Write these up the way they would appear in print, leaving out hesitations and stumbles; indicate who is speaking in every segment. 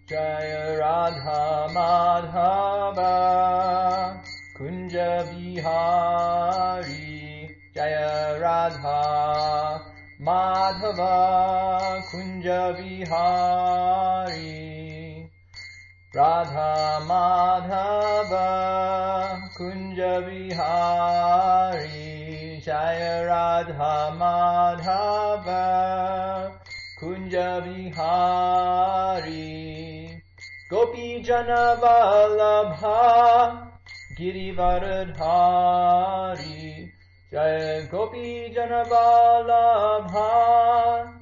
Speaker 1: Jaya Radha Madhava Kunja Vihari Jaya Radha Madhava Kunja Vihari Radha Madhava Kunja Vihari Jaya Radha Madhava Kunja Vihari Gopi Jana Vallabha Girivardhari Jaya Gopi Jana Vallabha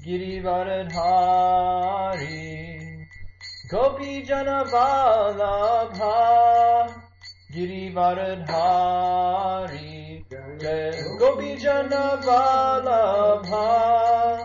Speaker 1: Girivardhari Gopi Jana Vallabha Girivardhari Jaya Gopi Jana Vallabha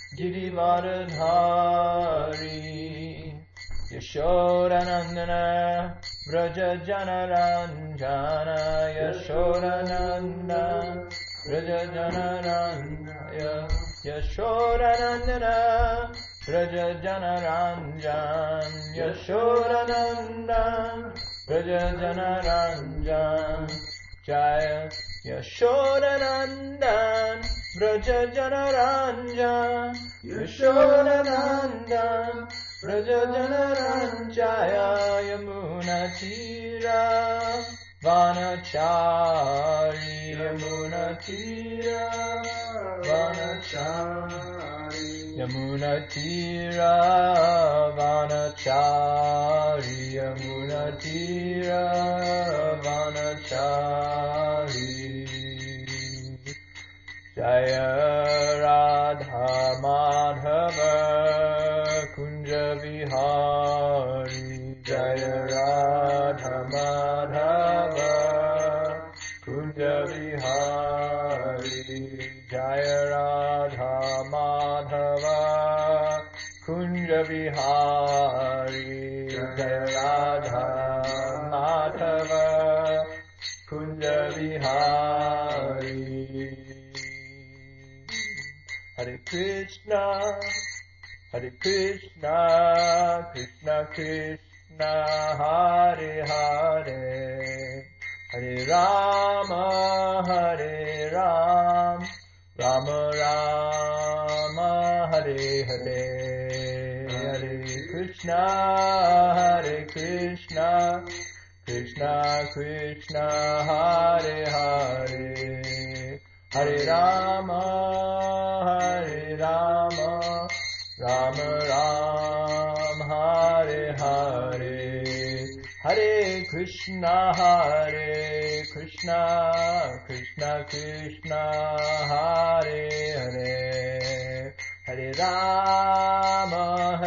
Speaker 1: Girivardhari Yashodanandana Vraja Janaranjana Yashodanandana Vraja Janaranjana Yashodanandana Vraja Janaranjan Yashodanandana Vraja Janaranjan Jaya Yashodanandan Vraja Janaranjan Yashodanandan Vraja Janaranjaya Yamuna Tira Vanachari Yamuna Tira Vanachari Yamuna Tira Vanachari Yamuna Tira Vanachari Jaya Radha Madhava Kunja Vihari Jaya Radha Madhava Kunja Vihari Jaya Radha Madhava Kunja Vihari Jaya Radha Madhava Kunja Vihari Hare Krishna Krishna Krishna Hare Hare Hare Rama Rama Rama Hare Hare Hare Krishna Krishna Krishna Hare Hare Hare Rama Rama Rama Hare Hare Hare Krishna Krishna Krishna Hare Hare Hare Rama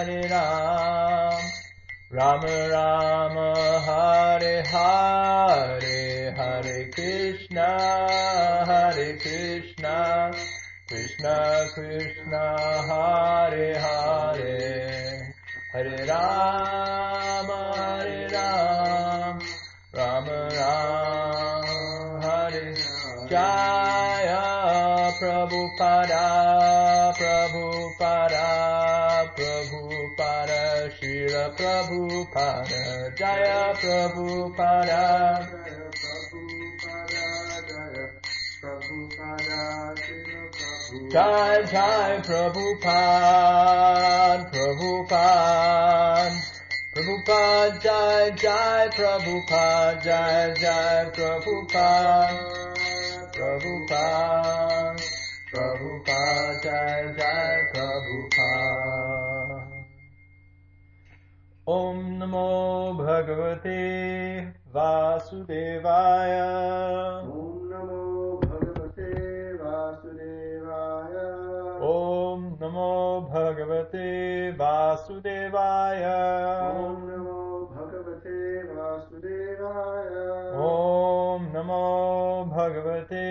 Speaker 1: Rama Rama Hare Hare Hare Krishna Krishna Krishna Hare Hare Hare Rama Rama Rama Hare Jaya Prabhupada Srila Prabhupada Jaya Prabhupada Jai Jai Prabhupada Jai Jai Prabhupada Jai Jai Prabhupada Jai Jai Prabhupada Om Namo Bhagavate Vasudevaya
Speaker 2: Om Namo Bhagavate Vasudevaya
Speaker 1: Om Namo Bhagavate Vasudevaya
Speaker 2: Om Namo Bhagavate Vasudevaya
Speaker 1: Om Namo Bhagavate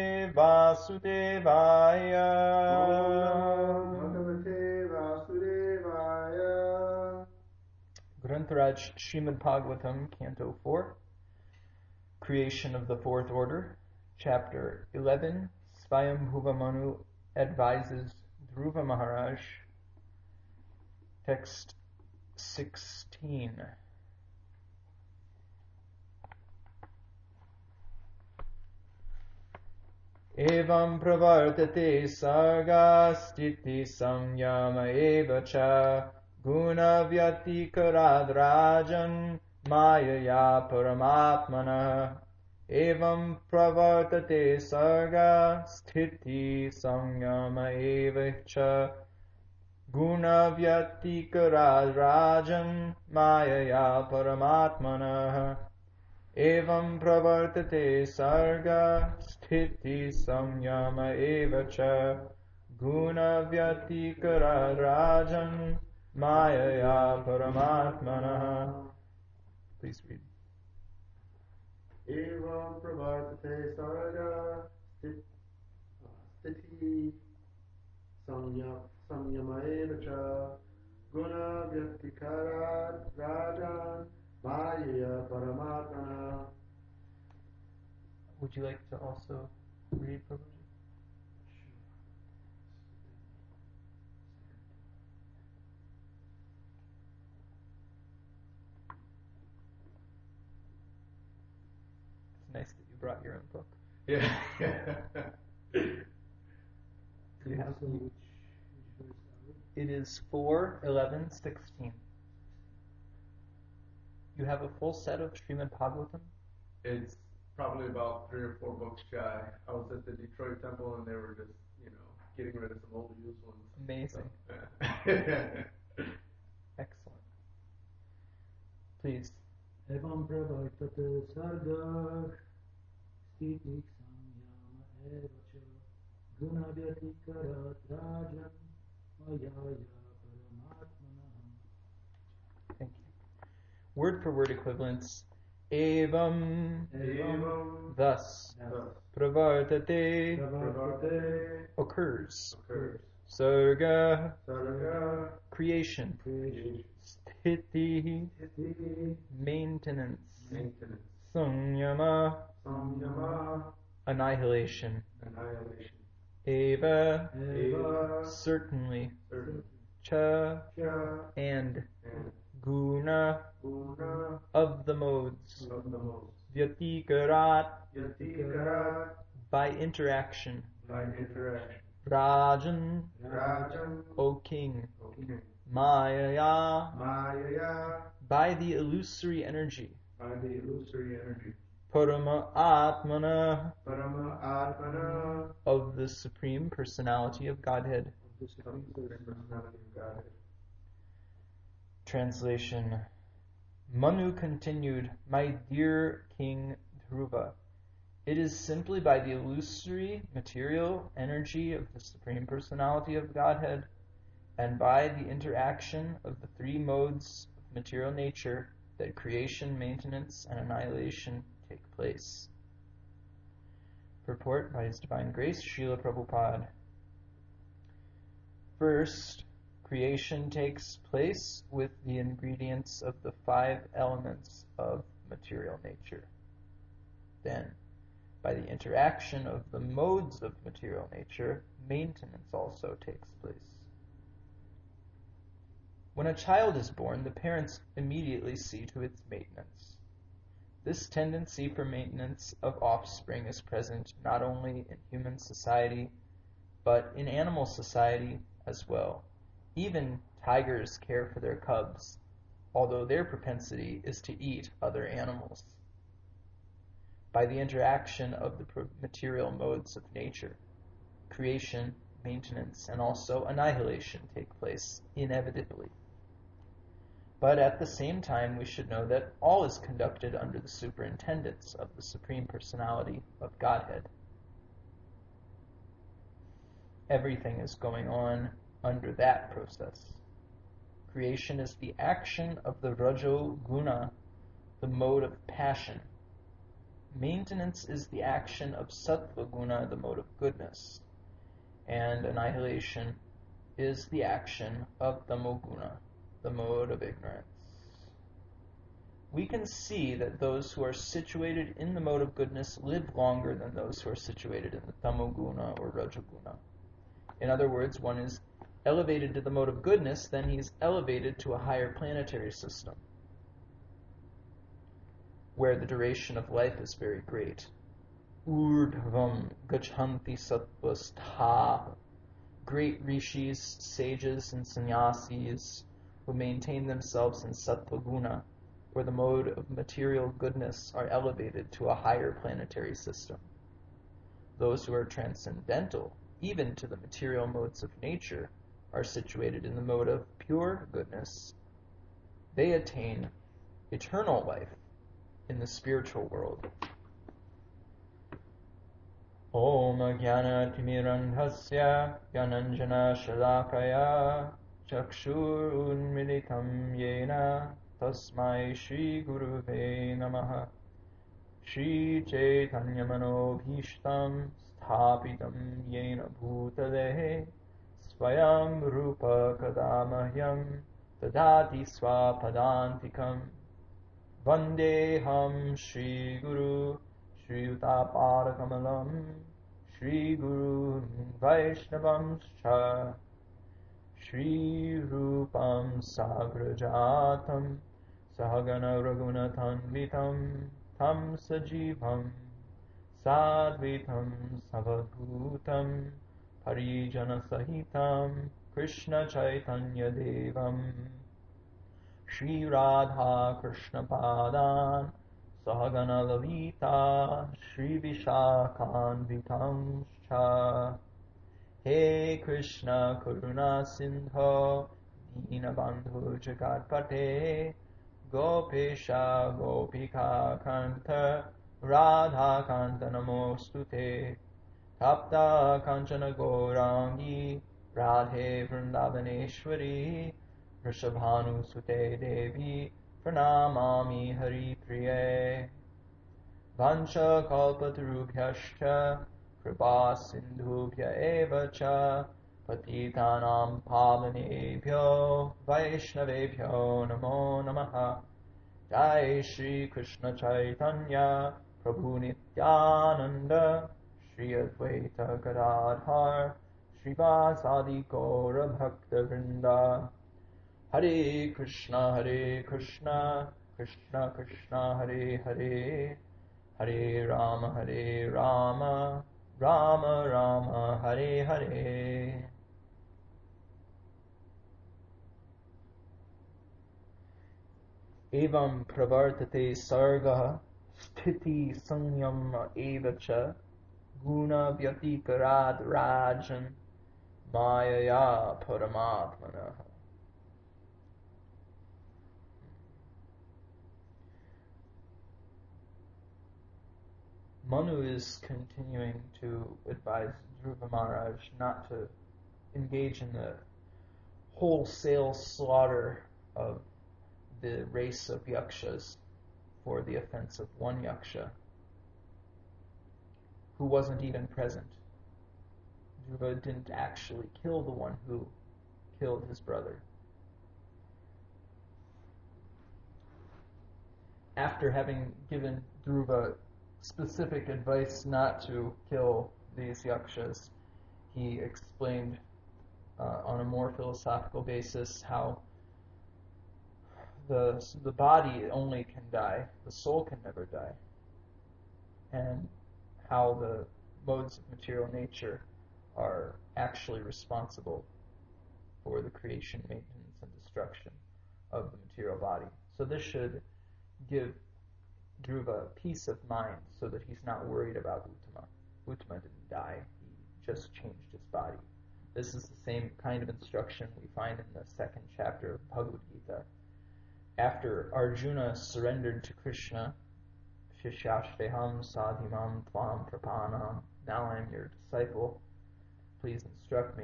Speaker 1: Vasudevaya Grantharaj Srimad Bhagavatam, Canto 4, Creation of the Fourth Order, Chapter 11, Swayambhuva Manu advises Dhruva Maharaj, text 16. Evam pravartate sarga stiti samyama eva cha guna vyatikarad rajan mayaya paramatmana. Evam pravartate sarga stiti samyama eva cha guna vyatikarad rajan mayaya paramatmana. Evam pravartate sarga sthiti samyama eva cha guna vyatikara rajan mayaya paramatmana. Please read.
Speaker 2: Evam pravartate sarga stiti samyama eva cha guna vyatikarat rajan mayaya paramatmana.
Speaker 1: Would you like to also read, Prabhuji? It's nice that you brought your own book.
Speaker 3: Yeah.
Speaker 1: You have,
Speaker 4: So which verse are we?
Speaker 1: it is 4:11:16. You have a full set of Srimad Bhagavatam?
Speaker 3: It's probably about 3 or 4 books shy. I was at the Detroit Temple and they were just, getting rid of some old used ones.
Speaker 1: Amazing.
Speaker 3: So,
Speaker 1: Excellent. Please.
Speaker 4: Evam pravartate sarga stiti samyama eva cha guna vyatikarat rajan mayaya paramatmana.
Speaker 1: Thank you. Word for word equivalents. Evam,
Speaker 2: Evam
Speaker 1: thus,
Speaker 2: thus
Speaker 1: pravartate,
Speaker 2: pravartate
Speaker 1: occurs.
Speaker 2: occurs.
Speaker 1: Sarga,
Speaker 2: Sarga
Speaker 1: creation.
Speaker 2: creation.
Speaker 1: Sthiti,
Speaker 2: Sthiti
Speaker 1: maintenance.
Speaker 2: maintenance.
Speaker 1: Samyama,
Speaker 2: Samyama
Speaker 1: annihilation.
Speaker 2: annihilation.
Speaker 1: Eva,
Speaker 2: Eva
Speaker 1: certainly.
Speaker 2: certainly.
Speaker 1: Cha,
Speaker 2: Cha
Speaker 1: and
Speaker 2: and
Speaker 1: guna,
Speaker 2: guna
Speaker 1: of the modes.
Speaker 2: of the most.
Speaker 1: Vyatikarat,
Speaker 2: Yatikarat
Speaker 1: by interaction.
Speaker 2: by interaction.
Speaker 1: Rajan,
Speaker 2: Rajan
Speaker 1: O king.
Speaker 2: okay.
Speaker 1: Mayaya,
Speaker 2: Mayaya
Speaker 1: by the illusory energy.
Speaker 2: by the illusory energy.
Speaker 1: Parama Atmana,
Speaker 2: Parama Atmana
Speaker 1: of the Supreme Personality of Godhead.
Speaker 4: Of the
Speaker 2: of
Speaker 4: Supreme
Speaker 2: the Supreme
Speaker 4: Personality.
Speaker 2: Personality of Godhead.
Speaker 1: Translation. Manu continued, my dear King Dhruva, it is simply by the illusory material energy of the Supreme Personality of Godhead and by the interaction of the 3 modes of material nature that creation, maintenance, and annihilation take place. Purport by His Divine Grace, Srila Prabhupada. First, creation takes place with the ingredients of the 5 elements of material nature. Then, by the interaction of the modes of material nature, maintenance also takes place. When a child is born, the parents immediately see to its maintenance. This tendency for maintenance of offspring is present not only in human society, but in animal society as well. Even tigers care for their cubs, although their propensity is to eat other animals. By the interaction of the material modes of nature, creation, maintenance, and also annihilation take place inevitably. But at the same time, we should know that all is conducted under the superintendence of the Supreme Personality of Godhead. Everything is going on under that process. Creation is the action of the Rajo Guna, the mode of passion. Maintenance is the action of Sattva Guna, the mode of goodness. And annihilation is the action of Tamoguna, the mode of ignorance. We can see that those who are situated in the mode of goodness live longer than those who are situated in the Tamoguna or Rajaguna. In other words, one is elevated to the mode of goodness, then he's elevated to a higher planetary system, where the duration of life is very great. Urdhvam gachanti sattvastha. Great rishis, sages, and sannyasis who maintain themselves in sattva guna, or the mode of material goodness, are elevated to a higher planetary system. Those who are transcendental, even to the material modes of nature, are situated in the mode of pure goodness. They attain eternal life in the spiritual world. Om Jnana Timirandhasya Gyananjana Shalakaya Chakshur Unmilitam Yena Tasmai Shri Guruve Namaha. Shri Chaitanya Manobhishtam Sthapitam Yena Bhutale Swayam Rupa Kadamahyam Tadati Swapadantikam Vandeham Shri Guru Shri Utapadakamalam Shri Guru Vaishnavam Cha Shri Rupam Sagrajatam Sahagana Raghunathanvitam Tam Sajivam Sadvitam Savadhutam Parijana Sahitam Krishna Chaitanya Devam Shri Radha Krishna Padan Sahagana Lalita Shri Vishakhanvitam Cha He Krishna Karuna Sindho Dinabandhu Jagatpate Gopesha Gopika Kanta Radha Kanta Namostute Tapta Kanchana Gaurangi Radhe Vrindavaneshwari Rishabhanu Sute Devi Pranamami Hari Priye Vancha Kalpatarubhyascha Kripa Sindhubhya Eva Cha Patitanam Pavanebhyo Vaishnavebhyo Namo Namaha. Jai Shri Krishna Chaitanya Prabhu Nityananda Shri Advaita Gadadhar Srivasadi Gaura Bhakta Vrinda. Hare Krishna Krishna Krishna Hare Hare Hare Rama Rama Rama Hare Hare. Evam pravartate sarga sthiti sanyam evacha guna vyatikarad rajan mayaya paramatmana. Manu is continuing to advise Dhruva Maharaj not to engage in the wholesale slaughter of the race of yakshas for the offense of one yaksha who wasn't even present. Dhruva didn't actually kill the one who killed his brother. After having given Dhruva specific advice not to kill these yakshas, he explained on a more philosophical basis how the body only can die, the soul can never die, and how the modes of material nature are actually responsible for the creation, maintenance, and destruction of the material body. So this should give Dhruva peace of mind so that he's not worried about Uttama. Uttama didn't die, he just changed his body. This is the same kind of instruction we find in the second chapter of Bhagavad Gita. After Arjuna surrendered to Krishna, Shishyashteham sadhimam tvam prapanam, now I am your disciple, please instruct me.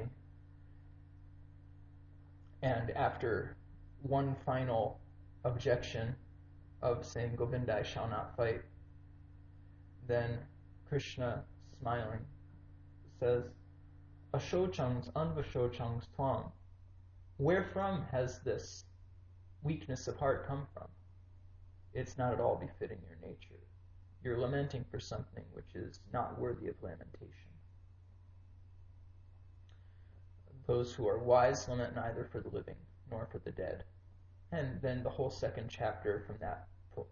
Speaker 1: And after one final objection of saying Govinda, I shall not fight, then Krishna, smiling, says, Ashochangs anvashochangs tvam. Where from has this weakness of heart come from? It's not at all befitting your nature. You're lamenting for something which is not worthy of lamentation. Those who are wise lament neither for the living nor for the dead. And then the whole second chapter from that,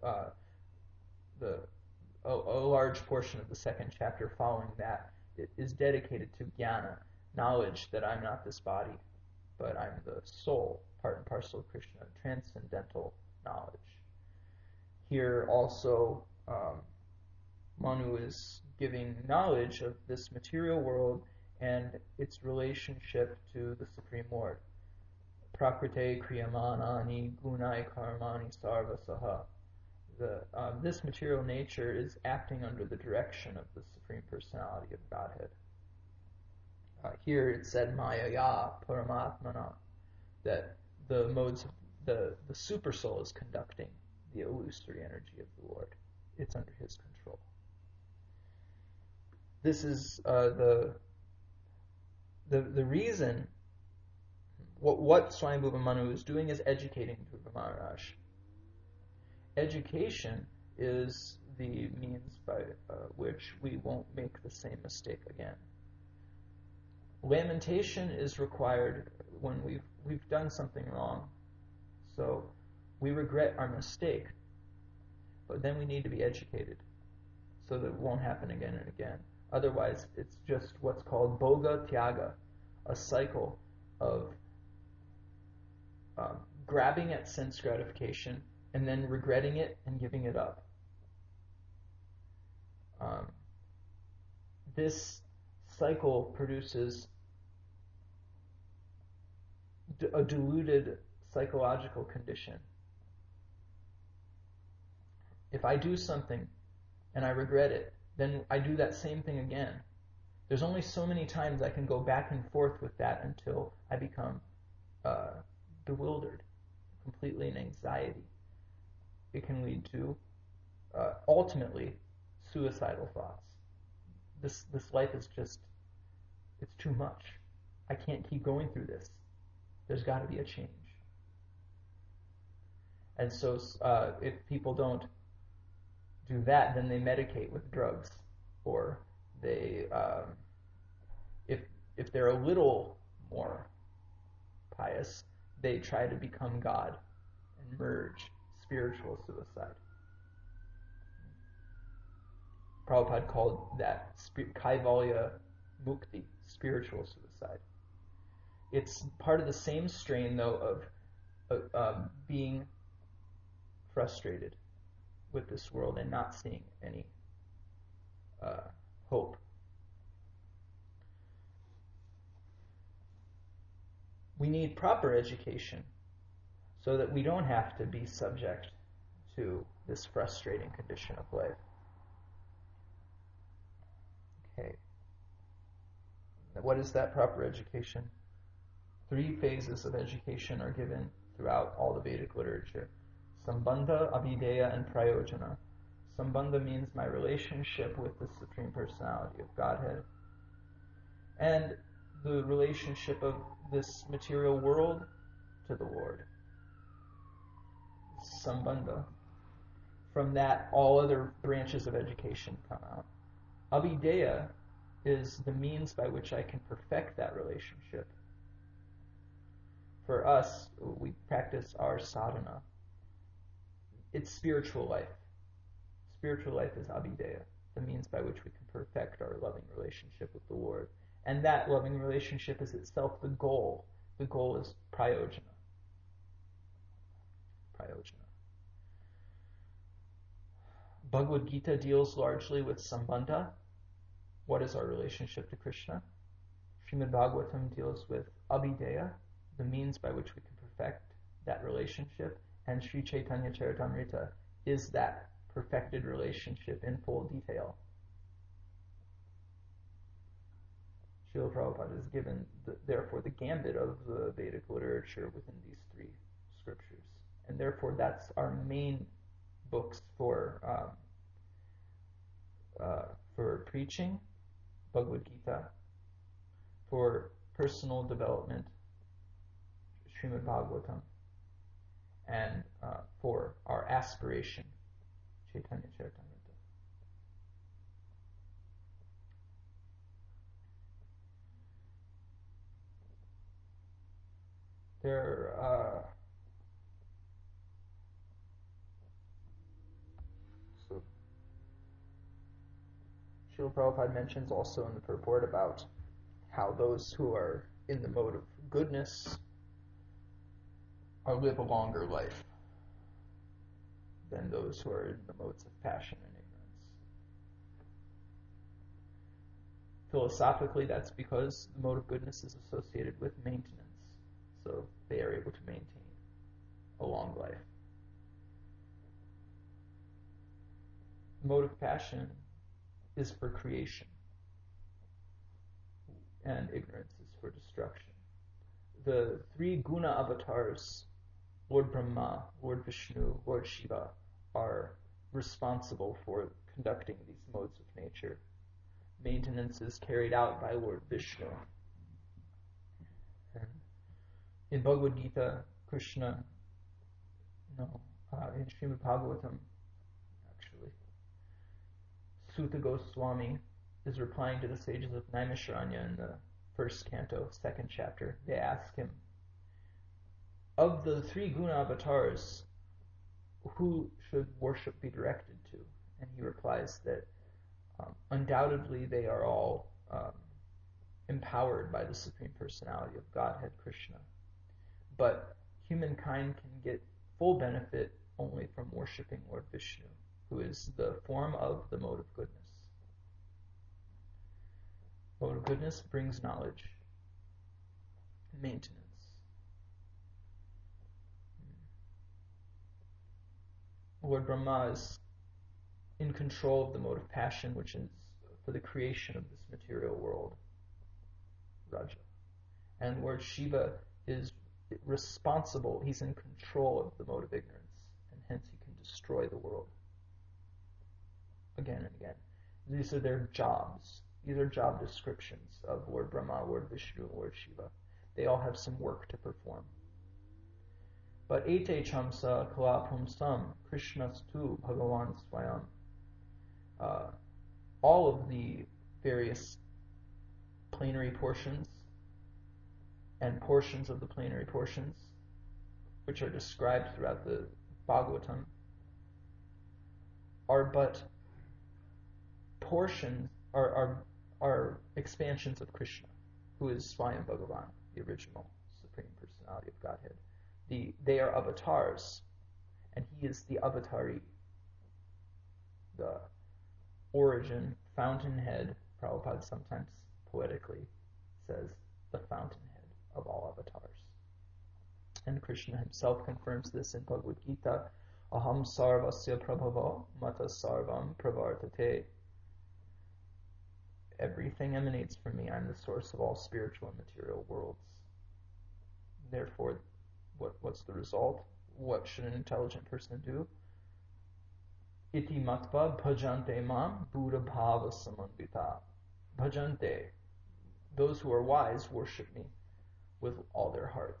Speaker 1: a large portion of the second chapter following that is dedicated to jnana, knowledge that I'm not this body, but I'm the soul, part and parcel of Krishna, transcendental knowledge. Here also, Manu is giving knowledge of this material world and its relationship to the Supreme Lord. Prakrite kriyamanani gunai karmani sarvasaha. This material nature is acting under the direction of the Supreme Personality of Godhead. Here it said Mayaya Paramatmana, that the modes of the super soul is conducting the illusory energy of the Lord. It's under his control. This is the reason. What Swayambhuva Manu is doing is educating Dhruva Maharaj. Education is the means by which we won't make the same mistake again. Lamentation is required when we've done something wrong. So we regret our mistake, but then we need to be educated so that it won't happen again and again. Otherwise, it's just what's called bhoga tyaga, a cycle of grabbing at sense gratification and then regretting it and giving it up. This cycle produces a diluted psychological condition. If I do something and I regret it, then I do that same thing again. There's only so many times I can go back and forth with that until I become bewildered, completely in anxiety. It can lead to ultimately suicidal thoughts. This life is just, it's too much. I can't keep going through this. There's got to be a change. And so if people don't do that, then they medicate with drugs, or they, if they're a little more pious, they try to become God and merge spiritual suicide. Prabhupada called that Kaivalya Mukti, spiritual suicide. It's part of the same strain, though, of being frustrated with this world and not seeing any hope. We need proper education so that we don't have to be subject to this frustrating condition of life. Okay. What is that proper education? 3 phases of education are given throughout all the Vedic literature. Sambandha, Abhideya, and Prayojana. Sambandha means my relationship with the Supreme Personality of Godhead, and the relationship of this material world to the Lord. Sambandha. From that, all other branches of education come out. Abhideya is the means by which I can perfect that relationship. For us, we practice our sadhana. It's spiritual life. Spiritual life is Abhideya, the means by which we can perfect our loving relationship with the Lord. And that loving relationship is itself the goal. The goal is Prayojana. Bhagavad Gita deals largely with Sambandha. What is our relationship to Krishna? Srimad Bhagavatam deals with Abhideya, the means by which we can perfect that relationship. And Sri Chaitanya Charitamrita is that perfected relationship in full detail. Srila Prabhupada is given, therefore, the gambit of the Vedic literature within these 3 scriptures. And therefore, that's our main books for preaching, Bhagavad Gita, for personal development, Srimad Bhagavatam, and for our aspiration, Chaitanya Charitamrita. There, so Srila Prabhupada mentions also in the purport about how those who are in the mode of goodness live a longer life than those who are in the modes of passion and ignorance. Philosophically, that's because the mode of goodness is associated with maintenance, so they are able to maintain a long life. The mode of passion is for creation, and ignorance is for destruction. The three guna avatars, Lord Brahma, Lord Vishnu, Lord Shiva, are responsible for conducting these modes of nature. Maintenance is carried out by Lord Vishnu. And in Bhagavad Gita, Krishna, in Srimad Bhagavatam, actually, Suta Goswami is replying to the sages of Naimisharanya in the first canto, second chapter. They ask him, of the three guna avatars, who should worship be directed to? And he replies that undoubtedly they are all empowered by the Supreme Personality of Godhead, Krishna. But humankind can get full benefit only from worshipping Lord Vishnu, who is the form of the mode of goodness. Mode of goodness brings knowledge, maintenance. Lord Brahma is in control of the mode of passion, which is for the creation of this material world, Raja. And Lord Shiva is responsible, he's in control of the mode of ignorance, and hence he can destroy the world again and again. These are their jobs. These are job descriptions of Lord Brahma, Lord Vishnu, Lord Shiva. They all have some work to perform. But ete chamsa kalapumsam Krishnastu Bhagavan Swayam. All of the various plenary portions and portions of the plenary portions, which are described throughout the Bhagavatam, are but portions, are expansions of Krishna, who is Swayam Bhagavan, the original Supreme Personality of Godhead. They are avatars, and he is the avatari, the origin, fountainhead. Prabhupada sometimes poetically says the fountainhead of all avatars. And Krishna himself confirms this in Bhagavad Gita, Aham sarvasya prabhava mata sarvam pravartate. Everything emanates from me. I'm the source of all spiritual and material worlds. Therefore, what's the result? What should an intelligent person do? Iti matva bhajante mam buddha bhava samanvita. Bhajante, those who are wise, worship me with all their hearts.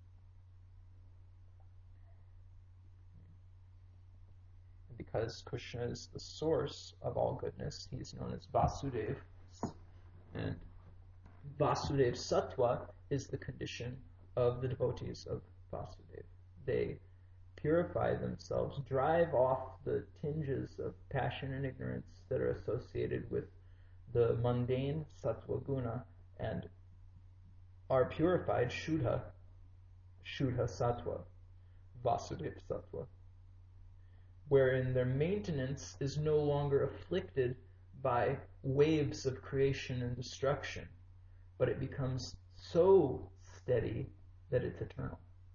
Speaker 1: Because Krishna is the source of all goodness, he is known as Vasudev. And Vasudev Sattva is the condition of the devotees of Vasudev. They purify themselves, drive off the tinges of passion and ignorance that are associated with the mundane Sattva Guna, and are purified Shuddha Sattva, Vasudev Sattva, wherein their maintenance is no longer afflicted by waves of creation and destruction, but it becomes so steady that it's eternal.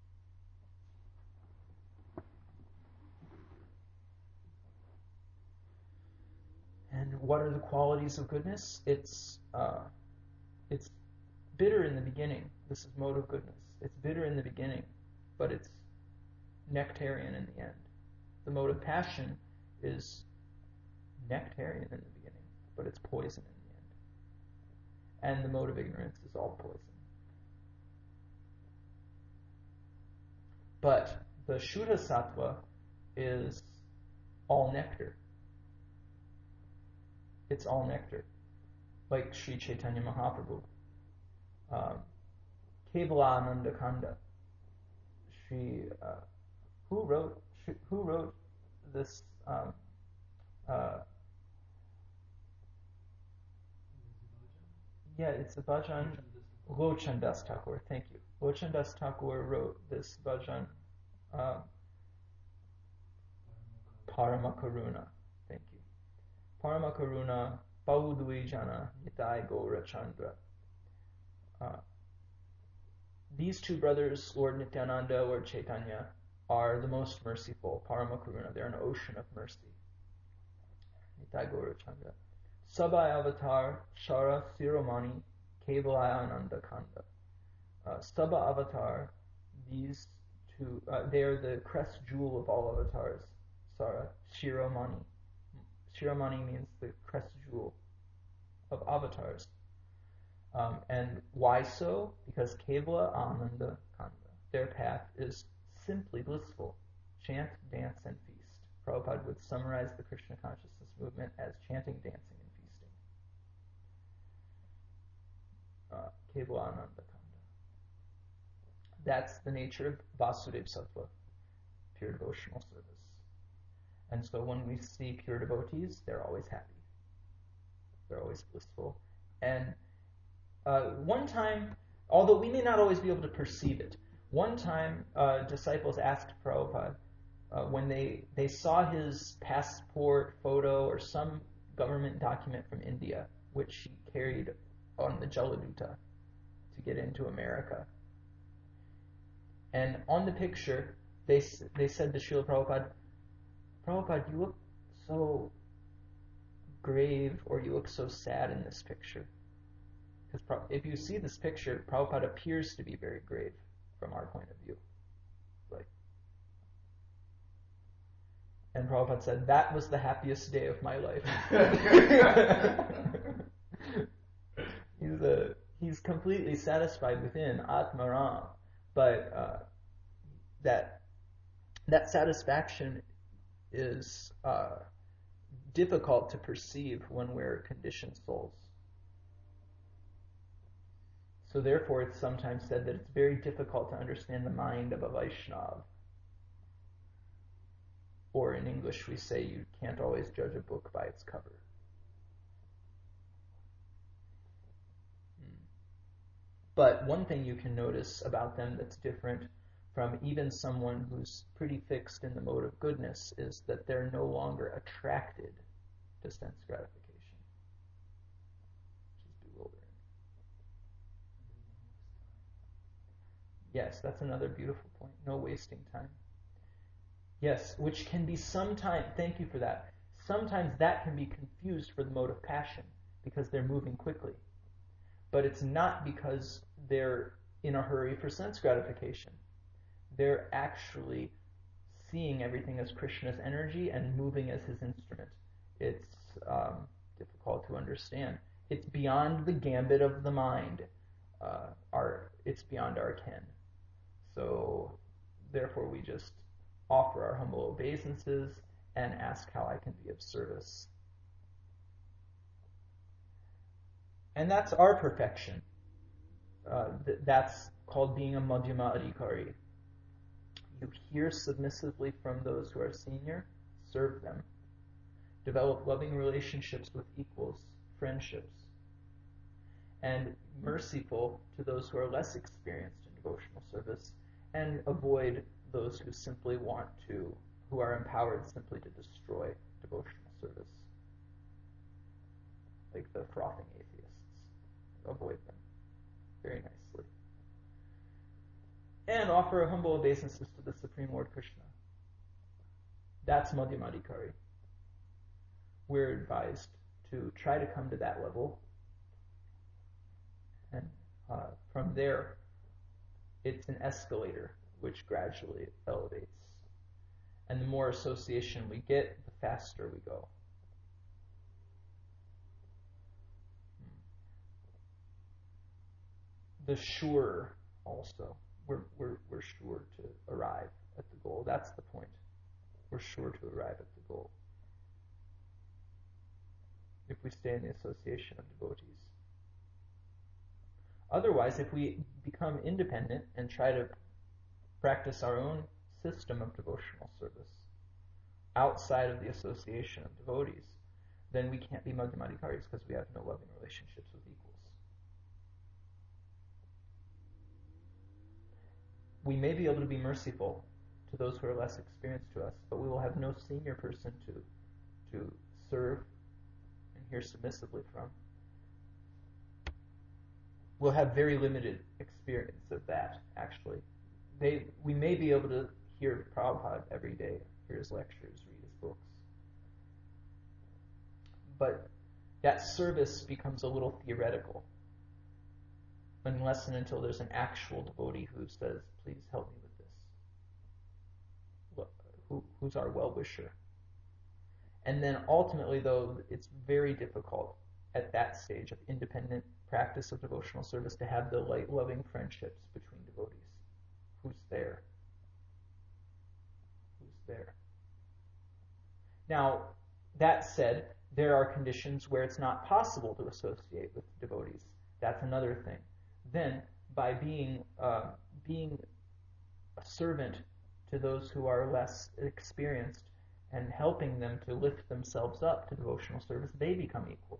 Speaker 1: And what are the qualities of goodness? It's bitter in the beginning. This is mode of goodness. It's bitter in the beginning, but it's nectarian in the end. The mode of passion is nectarian in the beginning, but it's poison in the end. And the mode of ignorance is all poison. But the Shuddha Sattva is all nectar. It's all nectar. Like Sri Chaitanya Mahaprabhu. Kevala Ananda Kanda. who wrote this? Yeah, it's a bhajan. Lochan Das Thakur, thank you. Lochan Das Thakur wrote this bhajan, Paramakaruna. Thank you. Paramakaruna, Bahudui Jana, Nitai Gaura Chandra. These two brothers, Lord Nityananda, Lord Chaitanya, are the most merciful. Paramakaruna, they're an ocean of mercy. Nitai Gaura Chandra. Sabai Avatar, Shara Siromani, Kevalaya Ananda Kanda. Sabha Avatar, these two, they are the crest jewel of all avatars. Sara, Shiromani. Shiromani means the crest jewel of avatars. And why so? Because Kevala Ananda Kanda. Their path is simply blissful. Chant, dance, and feast. Prabhupada would summarize the Krishna consciousness movement as chanting, dancing, and feasting. Kevala Ananda Kanda. That's the nature of Vasudeva Sattva, pure devotional service. And so when we see pure devotees, they're always happy. They're always blissful. And one time, although we may not always be able to perceive it, one time disciples asked Prabhupada, when they saw his passport photo or some government document from India, which he carried on the Jaladuta to get into America. And on the picture, they said to Srila Prabhupada, Prabhupada, you look so grave, or you look so sad in this picture. Because if you see this picture, Prabhupada appears to be very grave from our point of view. And Prabhupada said, that was the happiest day of my life. He's completely satisfied within, Atmaram. But that satisfaction is difficult to perceive when we're conditioned souls. So therefore, it's sometimes said that it's very difficult to understand the mind of a Vaishnava. Or in English, we say you can't always judge a book by its cover. But one thing you can notice about them that's different from even someone who's pretty fixed in the mode of goodness is that they're no longer attracted to sense gratification, which is bewildering. Yes, that's another beautiful point. No wasting time. Yes, which can be sometimes, thank you for that, sometimes that can be confused for the mode of passion because they're moving quickly. But it's not because they're in a hurry for sense gratification. They're actually seeing everything as Krishna's energy and moving as his instrument. It's difficult to understand. It's beyond the gambit of the mind. It's beyond our ken. So, therefore, we just offer our humble obeisances and ask how I can be of service. And that's our perfection. That's called being a Madhyama Adhikari. You hear submissively from those who are senior, serve them. Develop loving relationships with equals, friendships. And merciful to those who are less experienced in devotional service, and avoid those who simply who are empowered simply to destroy devotional service. Like the frothing atheists. Avoid them very nicely. And offer a humble obeisances to the Supreme Lord Krishna. That's Madhyama Adhikari. We're advised to try to come to that level. And from there, it's an escalator which gradually elevates. And the more association we get, the faster we go. The surer also. We're sure to arrive at the goal. That's the point. We're sure to arrive at the goal. If we stay in the association of devotees. Otherwise, if we become independent and try to practice our own system of devotional service outside of the association of devotees, then we can't be Madhyamadikaris because we have no loving relationships with equals. We may be able to be merciful to those who are less experienced to us, but we will have no senior person to serve and hear submissively from. We'll have very limited experience of that, actually. We may be able to hear Prabhupada every day, hear his lectures, read his books. But that service becomes a little theoretical unless and until there's an actual devotee who says, please help me with this. Who's our well-wisher. And then ultimately, though, it's very difficult at that stage of independent practice of devotional service to have the loving friendships between devotees. Who's there? Who's there? Now, that said, there are conditions where it's not possible to associate with devotees. That's another thing. Then, by being a servant to those who are less experienced and helping them to lift themselves up to devotional service, they become equals.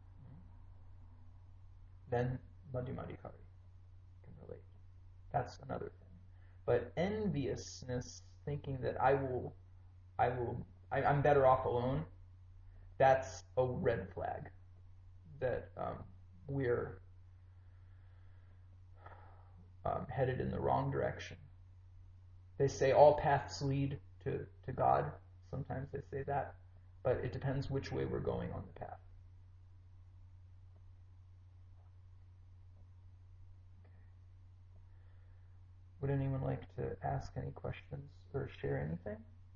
Speaker 1: Then Madhyamadikari can relate. That's another thing. But enviousness, thinking that I'm better off alone, that's a red flag. That we're headed in the wrong direction. They say all paths lead to God. Sometimes they say that, but it depends which way we're going on the path. Would anyone like to ask any questions or share anything?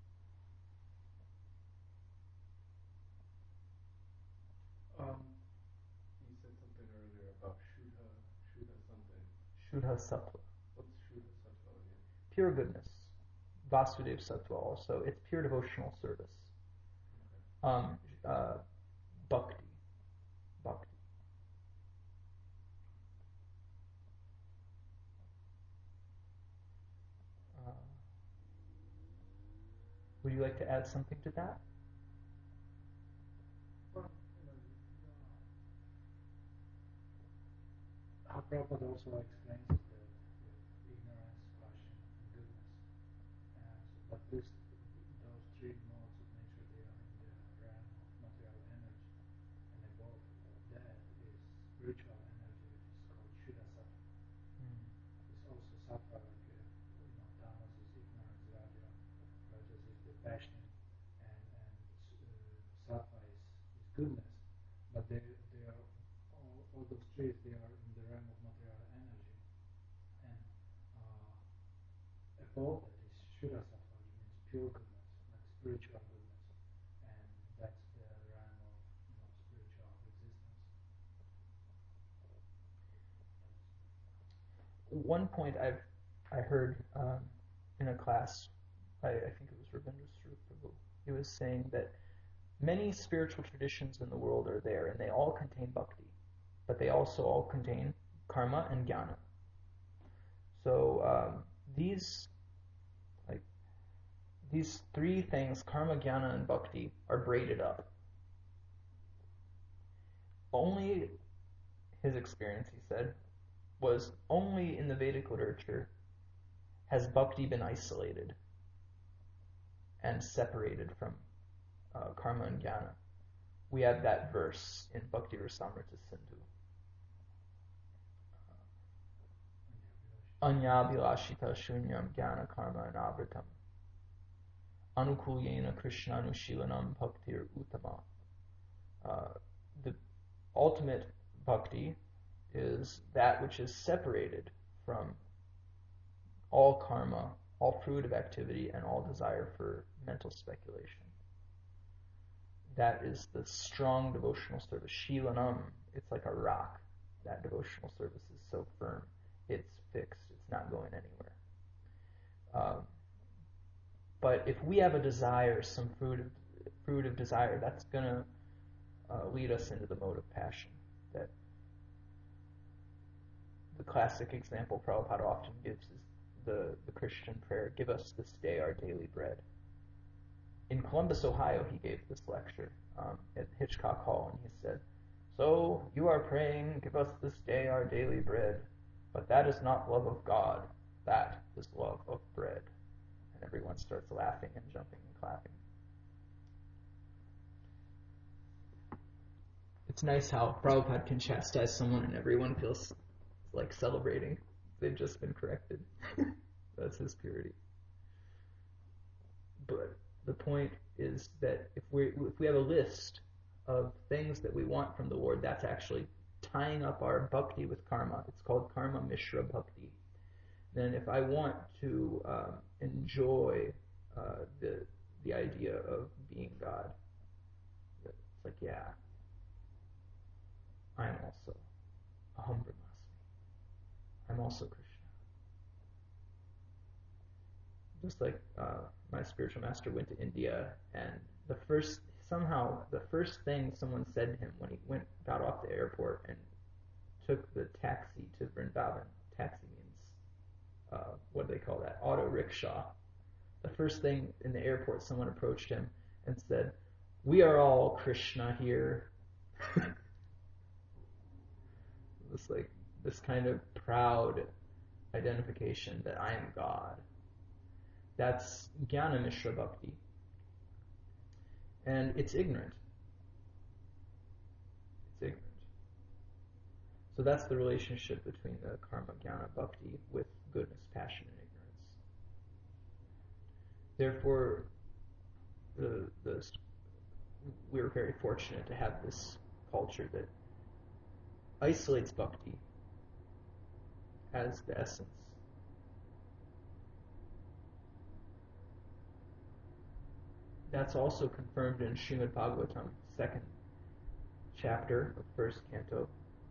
Speaker 3: You said something earlier about Shuddha something.
Speaker 1: Shuddha Sattva.
Speaker 3: What's Shuddha Sattva again?
Speaker 1: Pure goodness. Vasudev Sattva also. It's pure devotional service.
Speaker 3: Okay.
Speaker 1: Bhakti. Would you like to add something to that?
Speaker 4: Well, how Prabhupada also explains that ignorance, passion, and goodness. But those three modes of nature, they are in the realm of material energy, and above that is spiritual energy, which is called Shuddha Sattva. It's also Sattva, like Tamas is ignorance, Rajas is the passion, and Sattva is goodness. But they are all those traits, they are in the realm of material energy, and above that is Shuddha Sattva, which means pure goodness, like spiritual goodness, and that's the realm of spiritual existence.
Speaker 1: One point I heard in a class, I think it was Ravindra Swarup Prabhu, he was saying that many spiritual traditions in the world are there, and they all contain bhakti, but they also all contain karma and jnana. So these three things, karma, jnana, and bhakti, are braided up. Only, his experience, he said, was only in the Vedic literature has bhakti been isolated and separated from karma and jnana. We have that verse in Bhakti Rasamrita Sindhu. Anyabhilashita shunyam jnana karma anavritam anukulyena krishnanushilanam bhaktir uttama. The ultimate bhakti is that which is separated from all karma, all fruitive activity, and all desire for mental speculation. That is the strong devotional service. Shilanam, it's like a rock. That devotional service is so firm. It's fixed. It's not going anywhere. But if we have a desire, some fruit of desire, that's going to lead us into the mode of passion. That the classic example Prabhupada often gives is the Christian prayer, "Give us this day our daily bread." In Columbus, Ohio, he gave this lecture at Hitchcock Hall, and he said, "So you are praying, 'Give us this day our daily bread,' but that is not love of God. That is love of bread." And everyone starts laughing and jumping and clapping. It's nice how Prabhupada can chastise someone and everyone feels like celebrating. They've just been corrected. That's his purity. But the point is that if we have a list of things that we want from the Lord, that's actually tying up our bhakti with karma. It's called karma mishra bhakti. Then if I want to enjoy the idea of being God, it's like, yeah, I'm also Aham Brahmasmi. I'm also Krishna. Just like my spiritual master went to India, and the first thing someone said to him when he got off the airport and took the taxi to Vrindavan. Taxi means what do they call that? Auto rickshaw. The first thing in the airport, someone approached him and said, "We are all Krishna here." It's like this kind of proud identification that I am God. That's Jnana Mishra Bhakti. And it's ignorant. It's ignorant. So that's the relationship between the Karma Jnana Bhakti with goodness, passion, and ignorance. Therefore, we're very fortunate to have this culture that isolates bhakti as the essence. That's also confirmed in Srimad Bhagavatam, 2nd chapter of 1st canto.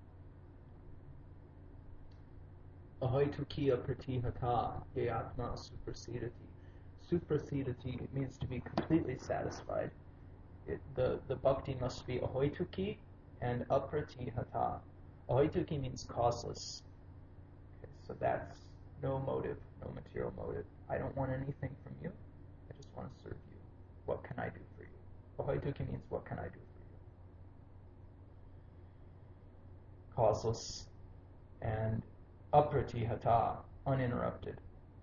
Speaker 1: Ahoitukiya pratihata yatma suprasidati. Suprasidati means to be completely satisfied. The bhakti must be ahoituki and apratihata. Ahoituki means causeless. Okay, so that's no motive, no material motive. I don't want anything from you. I just want to serve you. What can I do for you? Ahoituki means what can I do for you? Causeless. And apratihata, uninterrupted.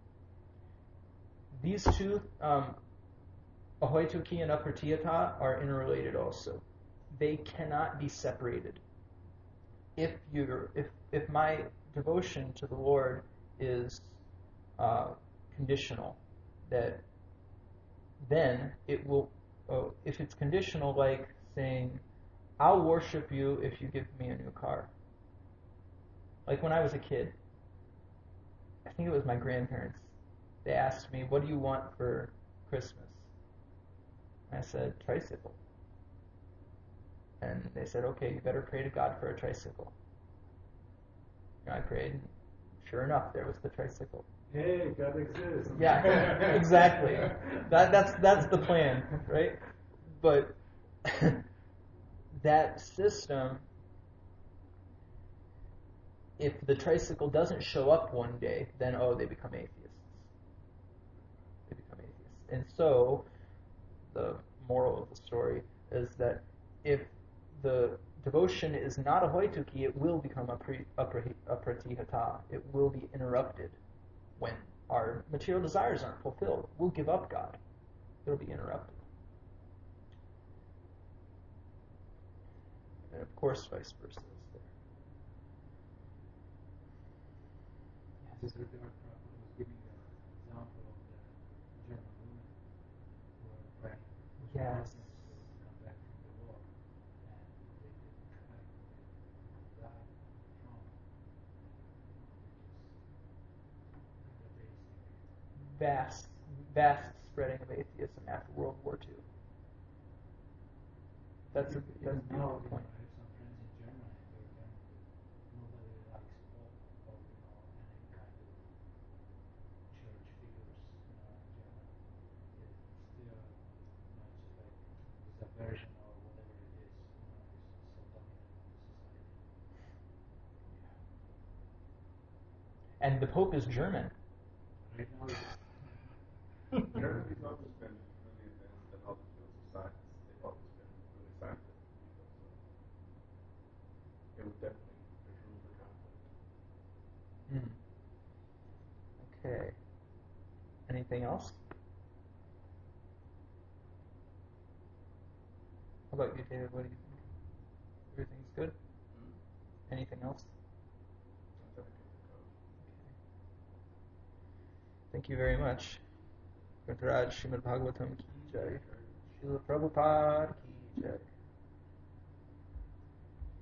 Speaker 1: These two, ahoituki and apratihata, are interrelated also. They cannot be separated. If my devotion to the Lord is conditional, then it will. If it's conditional, like saying, "I'll worship you if you give me a new car." Like when I was a kid, I think it was my grandparents. They asked me, "What do you want for Christmas?" I said, "Tricycle." And they said, "Okay, you better pray to God for a tricycle." And I prayed, and sure enough, there was the tricycle.
Speaker 2: Hey, God exists.
Speaker 1: Yeah, exactly. That's the plan, right? But that system, if the tricycle doesn't show up one day, then they become atheists. They become atheists. And so the moral of the story is that if the devotion is not a hoituki, it will become a pratihata. It will be interrupted when our material desires aren't fulfilled. We'll give up God. It'll be interrupted. And of course, vice versa is there.
Speaker 4: This regard, Prabhupada was giving the example of the German women who were praying for
Speaker 1: Yes.
Speaker 4: husbands to come back from the war, and they didn't come back. They died on the front, and they just atheistic.
Speaker 1: Vast spreading of atheism after World War II. That's a
Speaker 4: Even now,
Speaker 1: beautiful point.
Speaker 4: I have some friends in Germany, and they're telling me that nobody likes Pope or any kind of church figures in Germany. It's still just like this aversion or whatever it is, is so dominant in the society.
Speaker 1: And the Pope is German.
Speaker 3: Humanity's always been really advanced in all the fields of science. They've always been really scientific people, so it would definitely, there's room for conflict.
Speaker 1: Hmm. Okay. Anything else? How about you, David? What do you think? Everything's good? Anything else?
Speaker 3: Not that I can think of.
Speaker 1: Okay. Thank you very much. Grantaraj Srimad Bhagavatam Ki Jai. Srila Prabhupada Ki Jai.